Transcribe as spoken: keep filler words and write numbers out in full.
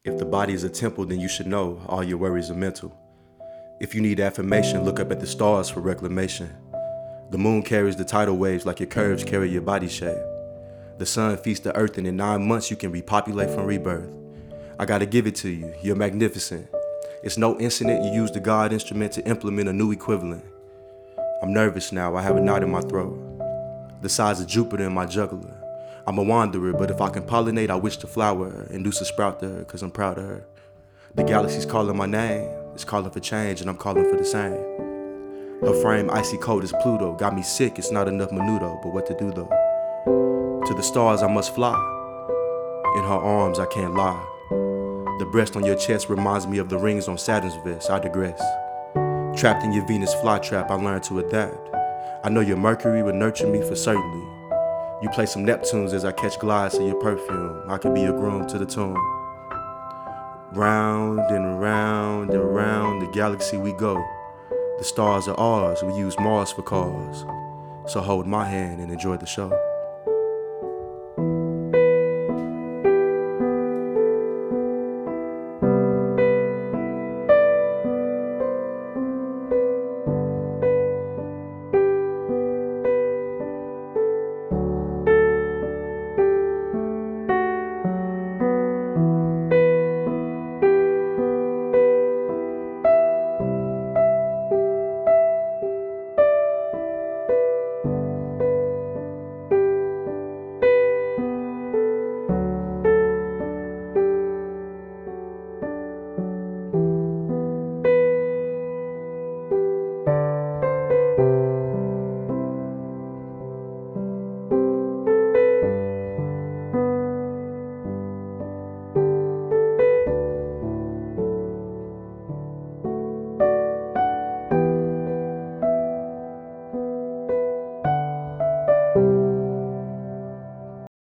If the body is a temple, then you should know all your worries are mental. If you need affirmation, look up at the stars for reclamation. The moon carries the tidal waves like your curves carry your body shape. The sun feeds the earth, and in nine months you can repopulate from rebirth. I gotta give it to you, you're magnificent. It's no incident you use the God instrument to implement a new equivalent. I'm nervous now, I have a knot in my throat, the size of Jupiter in my jugular. I'm a wanderer, but if I can pollinate, I wish to flower her, induce a sprout to her, cause I'm proud of her. The galaxy's calling my name, it's calling for change, and I'm calling for the same. Her frame icy cold as Pluto, got me sick, it's not enough menudo, but what to do though? To the stars I must fly, in her arms I can't lie. The breast on your chest reminds me of the rings on Saturn's vest, I digress. Trapped in your Venus flytrap, I learned to adapt. I know your Mercury will nurture me for certainty. You play some Neptunes as I catch glides of your perfume. I could be your groom to the tomb. Round and round and round the galaxy we go. The stars are ours, we use Mars for cars. So hold my hand and enjoy the show.